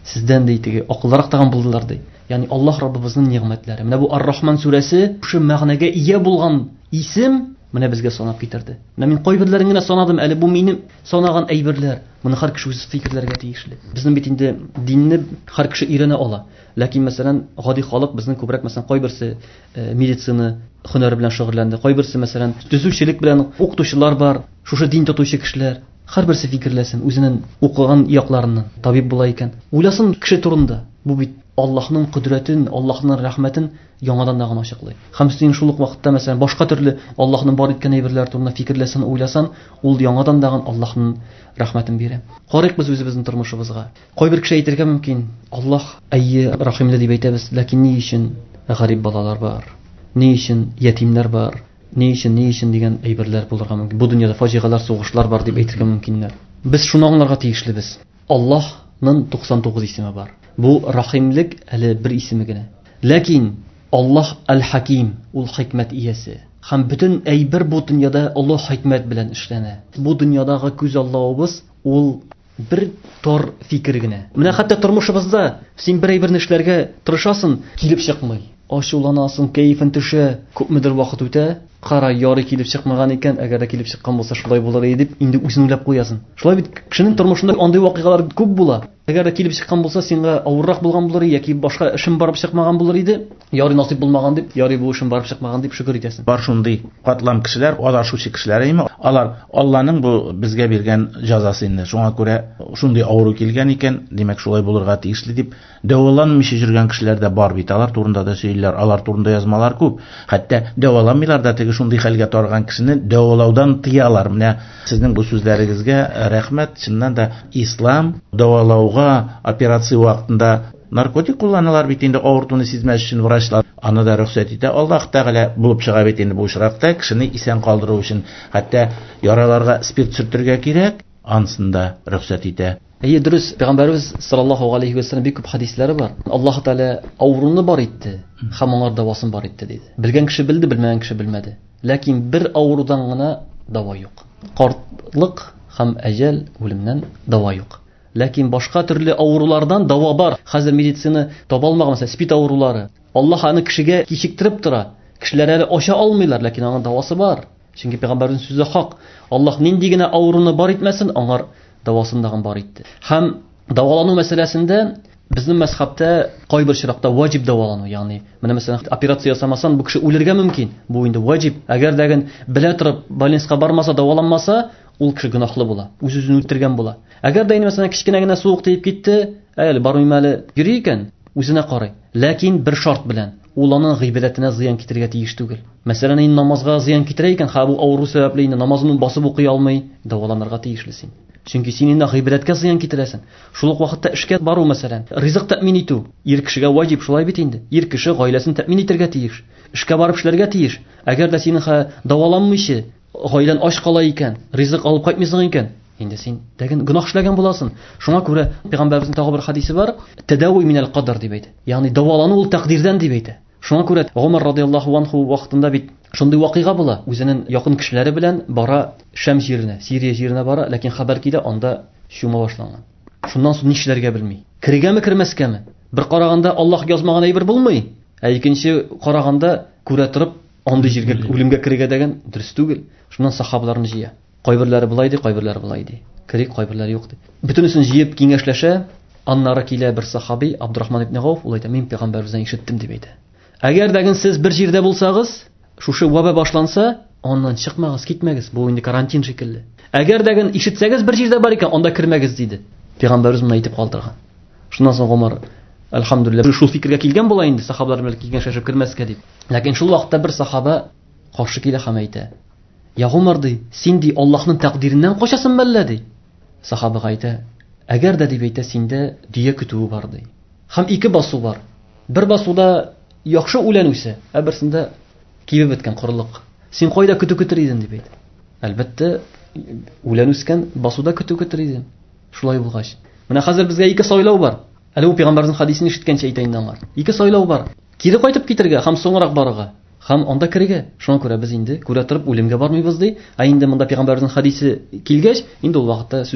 Сездән дейтеге акыллырак тагын булдылар ди. Ягъни Аллаһ Раббыбызның нигъмәтләре. Менә бу Ар-Рахман сүрәсе шу мәгънәгә ия булган исем менә безгә санап китерде. Менә мин кайберләрен генә санадым, әле бу минем санаган әйберләр. Моны һәр кеше үз фикерләргә тиешле. Безнең бит инде динне һәр кеше өйрәнә ала. Ләкин мәсәлән, гади халык безнең күбрәк мәсәлән кайберсе медицина һөнәре белән шөгыльләнде. Кайберсе мәсәлән төзүчелек белән укытучылар бар. Шушы дин тотучы кешеләр. Һәрберсе фикерләсен үзенең укыган якларыннан. Табиб була икән. Уйласын кеше турында. Бу бит Аллаһның кудрәтен, Аллаһның рәхмәтен яңадан да ачыклый. Һәм син шул ук вакытта мәсәлән башка төрле Аллаһның бар иткән әйберләр турында фикерләсен, уйласан, ул яңадан да Аллаһның рәхмәтен бирә. Карыйк без үзебезнең тормышыбызга. Кайбер кеше әйтергә мөмкин, Аллаһ әйе рәхимле дип әйтәбез, ләкин ни өчен гариб балалар бар? Ни өчен ятимнәр бар? Ни өчен дигән әйберләр булырга мөмкин. Бу дөньяда фаҗигалар, сугышлар бар дип әйтергә мөмкиннәр. Без шуны аңларга тиешлебез. Аллаһның 99 исеме бар. Бу рахимлек әле бер исеме генә. Ләкин Аллаһ Әл-Хаким, ул хикмәт иясе. Һәм бөтен әйбер бу дөньяда Аллаһ хикмәт белән эшләнә. Бу дөньядагы күз Аллаһыбыз ул бер тар фикер генә. Менә хәтта тормышыбызда син бер әйберне эшләргә тырышасың, килеп чыкмый. Ачуланасың, кайфын төшә, күпмедер вакыт үтә, кара яры килеп чыкмаган икән, әгәр дә килеп чыккан булса шулай булыр иде дип инде үзең уйлап куясың. Шулай бит кешенең тормышында андый вакыйгалар күп була. Әгәр дә килеп чыккан булса, сиңа авыррак булган булыр яки башка эшем барып чыкмаган булыр иде, яры насыйп булмаган дип, яры бу эшем барып чыкмаган дип шөкер итәсең. Бар шундый катлам кешеләр, адашучы кешеләр име? Алар Алланың бу безгә биргән җәзасы инде. Шуңа күрә шундый авыру килгән икән, димәк шулай булырга тиешле дип дәваланмыйча жүргән кешеләр дә бар бит. Алар турында да сөйлиләр, алар турында язмалар күп. Хәтта дәваламыйлар да теге шундый хәлгә тарган кешене дәвалаудан тыялар. Менә сезнең бу сүзләрегезгә рәхмәт. Чыннан да ислам дәвалауга операция вакытында наркотик кулланалар бит инде, авыртуны сизмәс өчен врачлар аны да рөхсәт итә. Аллаһ Тәгалә булып чыга бит инде бу очракта кешене исән калдыру өчен. Хәтта яраларга спирт сөртергә кирәк, ансын да рөхсәт итә. Әйе, дөрес. Пәйгамбәрбез саллаллаһу алейхи ва саллям бик күп хадисләре бар. Аллаһ Тәгалә авыруны бар итте, һәм аңар дәвасын бар итте диде. Белгән кеше белде, белмәгән кеше белмәде. Ләкин бер авырудан гына дава юк. Картлык һәм әҗәл, үлемнән дава юк. Ләкин башка төрле авырулардан дава бар. Хәзер медицина таба алмаган, спит авырулары. Аллаһ аны кешегә кичектереп тора. Кешеләр әле ача алмыйлар, ләкин аңа давасы бар. Чөнки пәйгамбәрнең сүзе хак. Аллаһ нинди генә авыруны бар итмәсен, аңар давасын да бар итте. Һәм давалану мәсьәләсендә безнең мәзһәбтә кайбер чиракта ваҗиб давалану, ягъни менә мәсәлән операция ясамасан бу кеше үләргә мөмкин. Бу инде ваҗиб. Әгәр дәген белә торып больницага бармаса, даваланмаса, ул кеше гөнаһлы була, үз-үзен үтергән була. Әгәр дә инде мәсәлән кичкенә генә суык тиеп китте, әле бармыйм әле йөри икән, үзенә карый. Ләкин бер шарт белән, ул аның гыйбадәтенә зыян китергә тиеш түгел. Мәсәлән, инде намазга зыян китерә икән, һәм бу авыру сәбәпле инде намазын басып укый алмый, даваланырга тиешле син. Чөнки син инде гыйбадәткә зыян китерәсең. Шул ук вакытта эшкә бару мәсәлән, ризык тәэмин итү, ир кешегә ваҗиб, шулай бит инде. Ир кеше гаиләсен тәэмин итәргә тиеш, эшкә барып эшләргә тиеш. Әгәр дә син даваланмыйча гаилән ач кала икән, ризык алып кайтмыйсың икән, инде син дәген гөнаһ эшләгән буласың. Шуңа күрә пәйгамбәребезнең тагы бер хадисе бар, тәдәви минәл кадр дип әйтә. Ягъни давалану ул тәкъдирдән дип әйтә. Шуңа күрә Умар радиллаһу анху вакытында бит шундый вакыйга була. Үзенең якын кешеләре белән бара Шәм җиренә, Сирия җиренә бара, ләкин хәбәр килә, анда чума башлаган. Шуннан соң нишләргә белми. Кергәме, кирмәскәме? Бер караганда Аллаһ язмаган әйбер булмый. Икенче караганда күрә торып, андый җиргә үлемгә кергә дигән дөрес түгел. Шуннан сахабаларны җыя. Кайберләре булай ди, кайберләре булай ди. Кирәк, кайберләре юк ди. Бөтенесен җыеп киңәшләшә. Аннары килә бер сахаби, Абдурахман ибн Гауф, ул әйтә: "Мин пәйгамбәребездән ишеттем" дип әйтә. Әгәр дәген сез бер җирдә булсагыз, шушы ваба башланса, аннан чыкмагыз, китмәгез. Бу инде карантин шикелле. Әгәр дәген ишетсәгез бер җирдә бар икән, анда кирмәгез диде. Пәйгамбәребез моны әйтеп калдырган. Шуннан соң Умар, әлхәмдүлилләh, шул фикергә килгән була инде сахабалар белән киңәшләшеп кирмәскә дип. Ләкин шул вакытта бер сахаба каршы килә һәм әйтә: "Я Умар ди, син ди Аллаһның тәкъдиреннән качасың мәллә ди?" Сахабага әйтә: "Әгәр дә дип әйтә, синдә дия көтүе бар ди. Һәм ике басу бар. Бер басуда яхшы үлән үсә, ә берсендә кибеп беткән корылык. Син кайда көтү көтер идең?" дип әйтә. Әлбәттә, үлән үскән басуда көтү көтер идем. Шулай булгач, менә хәзер безгә ике сайлау бар. Әле ул пәйгамбәрнең хадисен ишеткәнчә әйтә инде аңар. Ике сайлау бар. Кире кайтып китергә һәм соңрак барырга, һәм анда кирегә. Шуңа күрә без инде күрә торып үлемгә бармыйбыз ди. Ә инде монда пәйгамбәрнең хадисе килгәч, инде ул вакытта сүз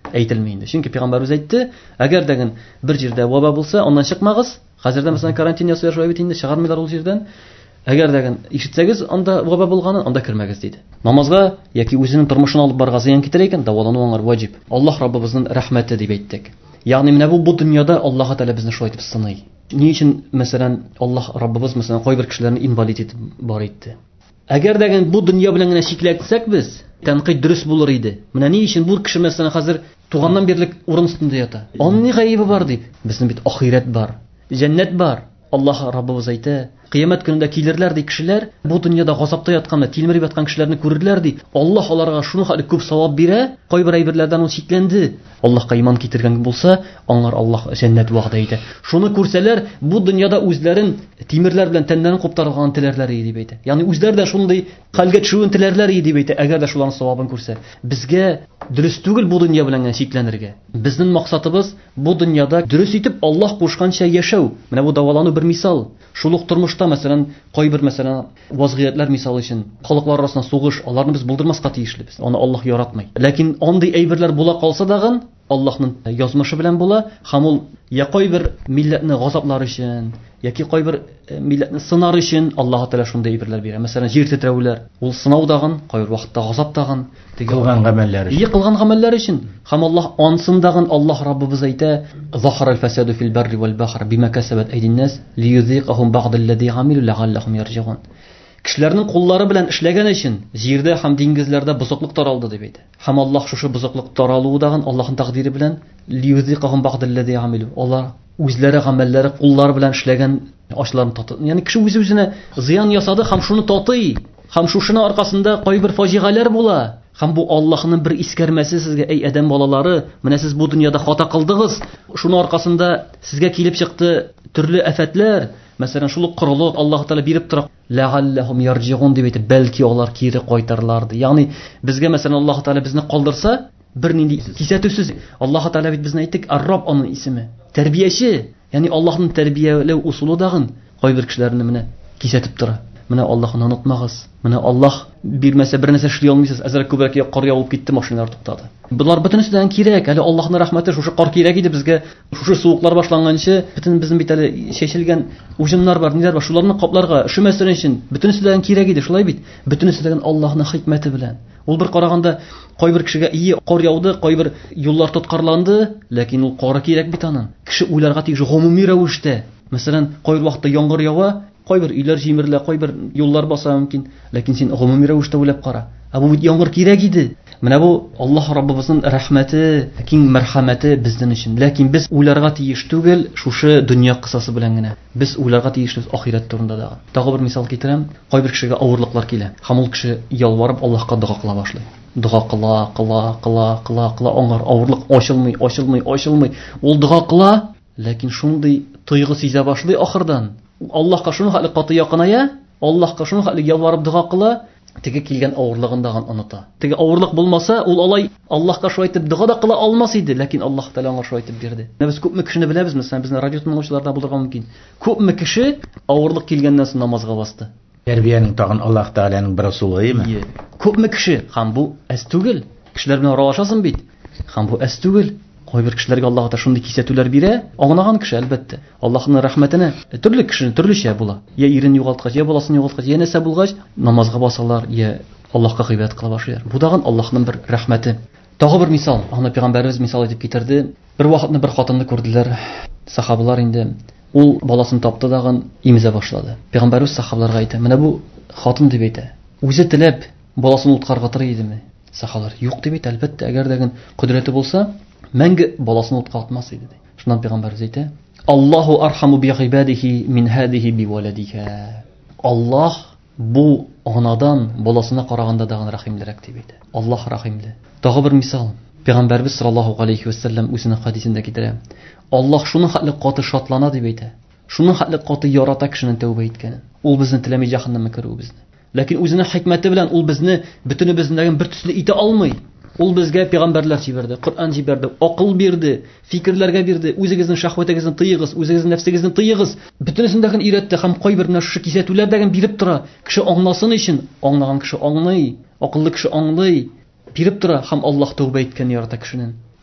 әйтелми инде. Чөнки пәйгамбәрбез әйтте, әгәр дәген бер җирдә ваба булса, оннан чыкмагыз. Хәзердә мәсәлән карантин ясыйлар шулай бит инде, чыгармыйлар ул җирдән. Әгәр дәген ишетсәгез, анда ваба булганын, анда кирмәгез диде. Намазга яки үзенең тормышын алып барга зыян китерә икән, дәвалану аңар ваҗиб. Аллаһ Раббыбызның рәхмәте дип әйттек. Ягъни менә бу дөньяда Аллаһ Тәгалә безне шулай итеп сыный. Ни өчен мәсәлән Аллаһ Раббыбыз мәсәлән кайбер кешеләрне инвалид итеп бар итте. Әгәр дәген бу дөнья белән генә чикләтсәк без, тәнкыйть дөрес булыр иде. Менә ни өчен бу кеше мәсәлән хәзер туганнан бирлек урын өстендә ята. Аның ни гаебе бар дип. Безнең бит ахирет бар, җәннәт бар. Аллаһ Раббыбыз әйтә, кыямәт көнендә килерләр ди кешеләр, бу дөньяда газапта ятканда, тилмереп яткан кешеләрне күрерләр ди. Аллаһ аларга шуны хәтле күп савап бирә, кайбер әйберләрдән ул чикләнде. Аллаһка иман китергән булса, аңар Аллаһ җәннәт вәгъдә итә. Шуны күрсәләр, бу дөньяда үзләрен тимерләр белән тәннәрен куптарган теләрләр иде дип әйтә. Ягъни үзләре дә шундый хәлгә төшүен теләрләр иде дип әйтә, әгәр дә шуларның савабын күрсә. Безгә дөрес түгел бу дөнья белән генә чикләнергә. Безнең максатыбыз бу дөньяда дөрес итеп Аллаһ кушканча яшәү. Менә бу дәвалану бер мисал. Шул ук тормышта мәсәлән, кайбер мәсәлән вазгыятьләр мисалы өчен, халыклар арасында сугыш, аларны без булдырмаска тиешлебез. Аны Аллаһ яратмый. Ләкин андый әйберләр була калса дагын, Аллаһның язмышы белән була, һәм ул я кайбер милләтне газаплар өчен, яки кайбер милләтне сынар өчен Аллаһ Тәгалә шундый әйберләр бирә. Мәсәлән, җир тетрәүләр, ул сынау дагын, кайбер вакытта газап дагын, кылган гамәлләр өчен. Кылган гамәлләр өчен. Һәм Аллаһ ансын дагын Аллаһ Раббыбыз әйтә: "Захара al-fasadu fil barri wal bahr bima kasabat aydin nas liyuziqahum ba'd alladhi amilu la'allahum yarji'un." Кешеләрнең куллары белән эшләгән өчен җирдә һәм диңгезләрдә бозыклык таралды дип әйтә. Һәм Аллаһ шушы бозыклык таралуы дагын Аллаһның тәкъдире белән лiyuziqahum ba'd alladhi amilu. Алар үзләре гамәлләре куллары белән эшләгән ашларын таты. Ягъни кеше үз-үзенә зыян ясады һәм шуны татый. Һәм шушының аркасында кайбер фаҗигаләр була. Һәм бу Аллаһның бер искәрмәсе сезгә, эй адәм балалары, менә сез бу дөньяда хата кылдыгыз. Шуның аркасында сезгә килеп чыкты төрле афәтләр. Мәсәлән, шул корылык Аллаһ Тәгалә биреп тора. Ләгалләһум ярҗигун дип әйтеп, бәлки алар кире кайтарлар ди. Ягъни безгә мәсәлән Аллаһ Тәгалә безне калдырса, бер нинди кисәтүсез. Аллаһ Тәгалә бит безне әйтик, Ар-Рабб аның исеме. Тәрбияче, ягъни Аллаһның тәрбияләү усулы дагын кайбер кешеләрне менә кисәтеп тора. Менә Аллаһны онытмагыз. Менә Аллаһ бирмәсә бер нәрсә эшли алмыйсыз. Әзрәк күбрәк кар явып китте, машиналар туктады. Булар бөтенесеннән кирәк. Әле Аллаһның рәхмәте шушы кар кирәк иде безгә. Шушы суыклар башланганчы, бөтен безнең бит әле чәчелгән уҗымнар бар, ниләр бар, шуларны капларга, üşемәсен өчен бөтенесеннән кирәк иде, шулай бит. Бөтенесеннән Аллаһның хикмәте белән. Ул бер караганда кайбер кешегә кар яуды, кайбер юллар тоткарланды, ләкин ул кары кирәк бит аның. Кеше уйларга тиеш гомуми рәвештә. Мәсәлән, кайбер вакытта яңгыр ява, кайбер өйләр җимерелә, кайбер юллар баса мөмкин, ләкин син гомуми рәвештә уйлап кара. Бу бит яңгыр кирәк иде. Менә бу Аллаһ Раббыбызның рәхмәте, киң мәрхәмәте безнең өчен. Ләкин без уйларга тиеш түгел шушы дөнья кысасы белән генә. Без уйларга тиешлебез ахират турында да. Тагы бер мисал китерәм. Кайбер кешегә авырлыклар килә. Һәм ул кеше ялварып Аллаһка дуга кыла башлый. Дуга кыла, аңар авырлык ачылмый. Ул дуга кыла, ләкин шундый тойгы сизә башлый ахырдан. Аллаһка шуны хәтле каты якыная, Аллаһка шуны хәтле ялварып дуга кыла, теге килгән авырлыгын дагын оныта. Теге авырлык булмаса, ул алай Аллаһка шулай итеп дуга да кыла алмас иде, ләкин Аллаһ Тәгалә аңа шулай итеп бирде. Без күпме кешене беләбез, мәсәлән, безнең радио тыңлаучыларда булырга мөмкин. Күпме кеше авырлык килгәннән соң намазга басты. Тәрбиянең тагын Аллаһ Тәгаләнең бер усулыймы? Күпме кеше, һәм бу әз түгел. Кешеләр белән аралашасың бит. Һәм бу әз түгел. Кайбер кешеләргә Аллаһ та шундый кисәтүләр бирә. Аңлаган кеше әлбәттә. Аллаһның рәхмәтенә төрле кешенең төрлечә була. Я ирен югалткач, я баласын югалткач, я нәрсә булгач, намазга басалар, я Аллаһка гыйбадәт кыла башлыйлар. Бу дагын Аллаһның бер рәхмәте. Тагы бер мисал, аны пәйгамбәрбез мисал итеп китерде. Бер вакытны бер хатынны күрделәр. Сахабалар инде ул баласын тапты дагын имезә башлады. Пәйгамбәрбез сахабаларга әйтә: "Менә бу хатын" дип әйтә. Үзе теләп баласын уткарга тырый идеме? Сахабалар: "Юк" дип әйтә. Әлбәттә, әгәр дәген кодрәте булса, мәңге баласын утка атмас иде. Шуннан пәйгамбәрбез әйтә: "Аллаһу архаму би гыйбадихи мин хадиhi би валадиха." Аллаһ бу анадан баласына караганда дагы рәхимлерәк дип әйтә. Аллаһ рәхимле. Тагы бер мисал. Пәйгамбәрбез саллаллаһу алейхи ва саллям үзенең хадисендә китерә. Аллаһ шуны хәтле каты шатлана дип әйтә. Шуны хәтле каты ярата кешенең тәүбә иткәнен. Ул безне теләми җәһәннәмгә керүебезне. Ләкин үзенең хикмәте белән ул безне бөтенебезнән бер төсле итә алмый. Ул безгә пәйгамбәрләр җибәрде, Коръән җибәрде, акыл бирде, фикерләргә бирде. Үзегезнең шәһвәтегезне тыегыз, үзегезнең нәфсегезне тыегыз. Бөтенесендәген өйрәтте һәм кайбер менә шушы кисәтүләрдәген биреп тора. Кеше аңласын өчен, аңлаган кеше аңлый, акыллы кеше аңлый, биреп тора һәм Аллаһ тәүбә иткән ярата кешенең.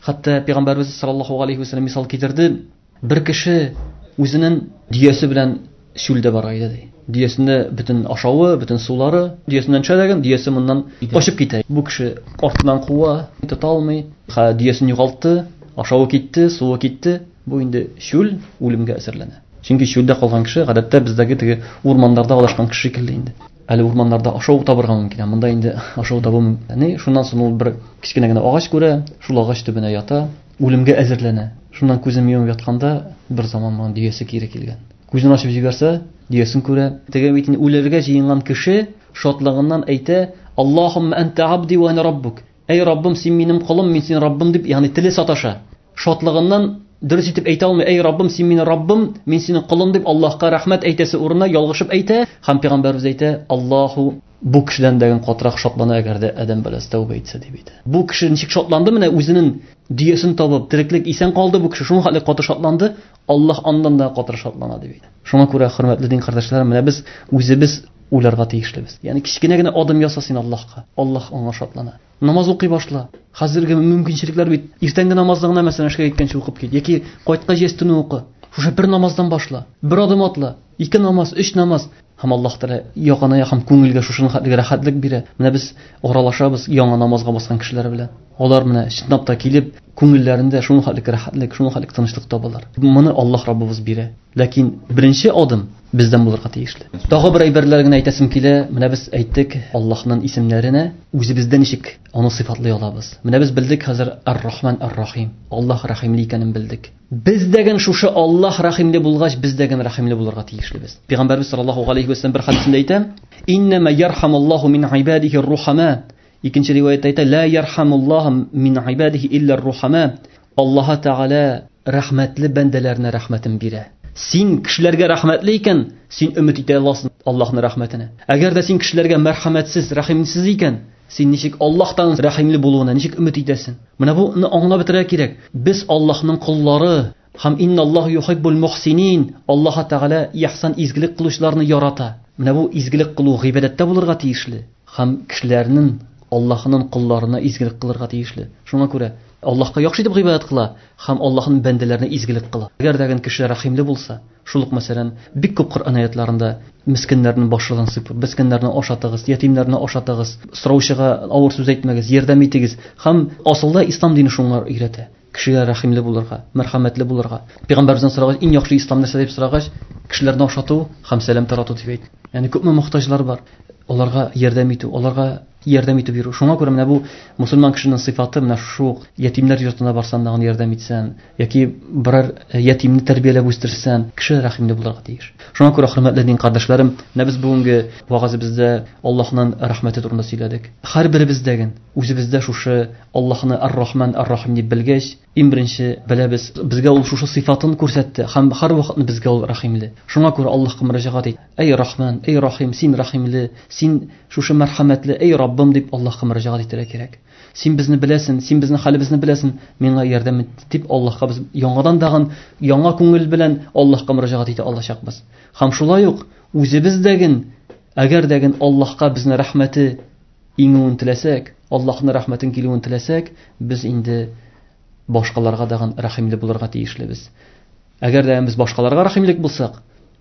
Хәтта Пәйгамбәрбез саллаллаху алейхи ва саллям мисал китерде, бер кеше үзенең диясе белән шүлдә бара иде ди. Диясендә бөтен ашавы, бөтен сулары, диясеннән төшәдәген, диясе моннан качып китә. Бу кеше артыннан куа, тота алмый, диясен югалтты, ашавы китте, суы китте. Бу инде шүл үлемгә әзерләнә. Чөнки шүлдә калган кеше гадәттә бездәге теге урманнарда алышкан кеше шикелле инде. Әле урманнарда ашау табырга мөмкин, монда инде ашау табу мөмкин. Шуннан соң ул бер кичкенә генә агач күрә, шул агач төбенә ята, үлемгә әзерләнә. Шуннан күзен йомып ятканда бер заман моның диясе кире килгән. Күзен ачып җибәрсә, диясен күрә. Теге бит үләргә җыенган кеше шатлыгыннан әйтә: "Аллаһумма анта абди ва ана раббук." Эй Раббым, син минем кулым, мин синең Раббым дип, ягъни теле саташа. Шатлыгыннан дөрес итеп әйтә алмый: "Эй Раббым, син минем Раббым, мин синең кулым" дип Аллаһка рәхмәт әйтәсе урынына ялгышып әйтә. Һәм Пәйгамбәрбез әйтә: "Аллаһу бу кешедән дәгән катрак шатлана әгәр дә адәм баласы тәүбә итсә" дип әйтә. Бу кеше ничек шатланды, менә үзенең диясен табып, тереклек исән калды бу кеше, шуның хәтле катыр шатланды, Аллаһ андан да катыр шатлана дип әйтә. Шуңа күрә, хөрмәтле дин кардәшләрем, менә без үзебез уйларга тиешлебез. Ягъни кичкенә генә адым яса син Аллаһка, Аллаһ аңа шатлана. Намаз укый башла. Хәзерге мөмкинчелекләр бит, иртәнге намазлыгына мәсәлән эшкә киткәнче укып кит, яки кайткач естүне укы. Шушы бер намаздан башла. Бер адым атла, 2 намаз, 3 намаз. Һәм Аллаһ Тәгалә ягына ягым күңелгә шушының хәтлегә рәхәтлек бирә. Менә без аралашабыз яңа намазга баскан кешеләр белән. Алар менә чынлап та килеп, күңелләрендә шуның хәтлегә рәхәтлек, шуның хәтлегә тынычлык табалар. Моны Аллаһ Раббыбыз бирә. Ләкин беренче адым бездән булырга тиешле. Тагы бер әйберләр генә әйтәсем килә. Менә без әйттек Аллаһның исемнәренә үзебездә ничек аны сыйфатлый алабыз. Менә без белдек хәзер Ар-Рахман, Ар-Рахим. Аллаһ рәхимле икәнен белдек. Бездәгән шушы Аллаһ рәхимле булгач, бездәгән рәхимле булырга тиешлебез. Пәйгамбәрбез саллаллаху алейхи ва саллям бер хадисендә әйтә: "Иннама ярхамуллаху мин ибадихи ар-рухама." Икенче риваятта әйтә: "Ла ярхамуллаху мин ибадихи илля ар-рухама." Аллаһ Тәгалә рәхмәтле бәндәләренә рәхмәтен бирә. Син кешеләргә рәхмәтле икән, син өмет итә аласың Аллаһның рәхмәтенә. Әгәр дә син кешеләргә мәрхәмәтсез, рәхимсез икән, син ничек Аллаһтан рәхимле булуына ничек өмет итәсең? Менә буны аңлап бетерә кирәк. Без Аллаһның куллары, һәм инналлаһу юхиббул мухсинин. Аллаһ Тәгалә ихсан изгелек кылучыларны ярата. Менә бу изгелек кылу гыйбадәттә булырга тиешле. Һәм кешеләрнең Аллаһның кулларына изгелек кылырга тиешле. Шуңа күрә Аллаһка яхшы итеп гыйбадәт кыла һәм Аллаһның бәндәләренә изгелек кыла. Әгәр дәгән кеше рәхимле булса, шулык мәсәлән, бик күп Коръән аятларында мискиннәрнең башлыгын сыйпып, мискиннәрне ашатыгыз, ятимнәрне ашатыгыз, сораучыга авыр сүз әйтмәгез, ярдәм итегез. Һәм асылда ислам дине шуңар өйрәтә. Кешегә рәхимле булырга, мәрхәмәтле булырга. Пәйгамбәрбездән сорагач, иң яхшы ислам нәрсә дип сорагач, кешеләрне ашату һәм сәлам тарату дип әйт. Ягъни күпме мохтаҗлар бар. Аларга ярдәм итү, аларга ярдәм итеп йөрү. Шуңа күрә менә бу мусульман кешенең сыйфаты менә шу ятимнәр йортына барсаң да ярдәм итсәң, яки берәр ятимне тәрбияләп үстерсәң, кеше рәхимле булырга тиеш. Шуңа күрә хөрмәтле дин кардәшләрем, менә без бүгенге вагызыбызда Аллаһның рәхмәте турында сөйләдек. Һәрберебездәген үзебездә шушы Аллаһны Ар-Рахман, Ар-Рахим дип белгәч, иң беренче беләбез, безгә ул шушы сыйфатын күрсәтте һәм һәр вакытны безгә ул рәхимле. Шуңа күрә Аллаһка мөрәҗәгать ит. Эй Рахман, эй Рахим, син рәхимле, син шушы мәрхәмәтле, эй Раббым дип Аллаһка мөрәҗәгать итәргә кирәк. Син безне беләсең, син безнең хәлебезне беләсең, миңа ярдәм ит дип Аллаһка без яңадан дагын яңа күңел белән Аллаһка мөрәҗәгать итә алачакбыз. Һәм шулай ук үзебездәген, әгәр дәген Аллаһка безне рәхмәте иңүен теләсәк, Аллаһның рәхмәтен килүен теләсәк, без инде башкаларга дагын рәхимле булырга тиешлебез. Әгәр дә без башкаларга рәхимлек булсак,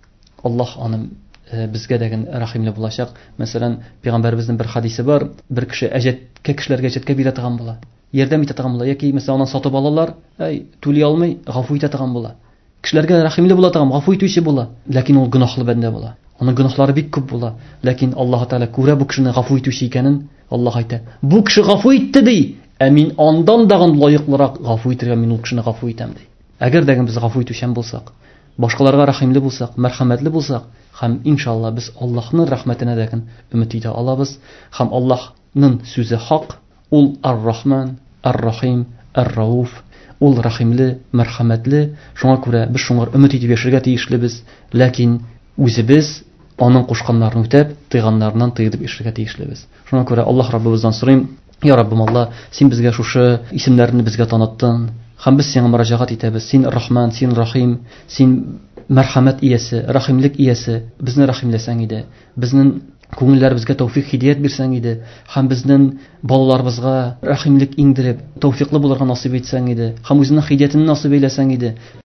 Аллаһ аны безгә дәген рәхимле булачак. Мәсәлән, Пәйгамбәрбезнең бер хадисе бар, бер кеше кешеләргә әҗәткә бирә торган була. Ярдәм итә торган була, яки мәсәлән аны сатып алалар, түли алмый, гафу итә торган була. Кешеләргә рәхимле була торган, гафу итүче була, ләкин ул гөнаһлы бәндә була. Аның гөнаһлары бик күп була, ләкин Аллаһ Тәгалә күрә бу кешене гафу итүче икәнен, Аллаһ әйтә: "Бу кеше гафу итте ди, мин андан дагын лаеклырак гафу итәргә мин ул кешене гафу итәм" ди. Әгәр дәген без гафу итүчән булсак, башкаларга рәхимле булсак, мәрхәмәтле булсак, һәм иншалла без Аллаһның рәхмәтенә дәген өмет итә алабыз. Һәм Аллаһның сүзе хак, ул Ар-Рахман, Ар-Рахим, Ар-Рауф, ул рәхимле, мәрхәмәтле. Шуңа күрә без шуңар өмет итеп яшәргә тиешлебез, ләкин үзебез аның кушканнарын үтәп, тыйганнарыннан тыйдып яшәргә тиешлебез. Шуңа күрә Аллаһ Раббыбыздан сорыйм: "Я Раббым Алла, син безгә шушы исемнәрне безгә таныттың, һәм без сиңа мөрәҗәгать итәбез. Син Рахман, син Рахим, син мәрхәмәт иясе, рәхимлек иясе, безне рәхимләсәң иде, безнең күңелләребезгә тәүфыйк һидаят бирсәң иде, һәм безнең балаларыбызга рәхимлек иңдереп, тәүфыйклы булырга насыйп итсәң иде, һәм үзеңнең һидаятыңны насыйп әйләсәң иде.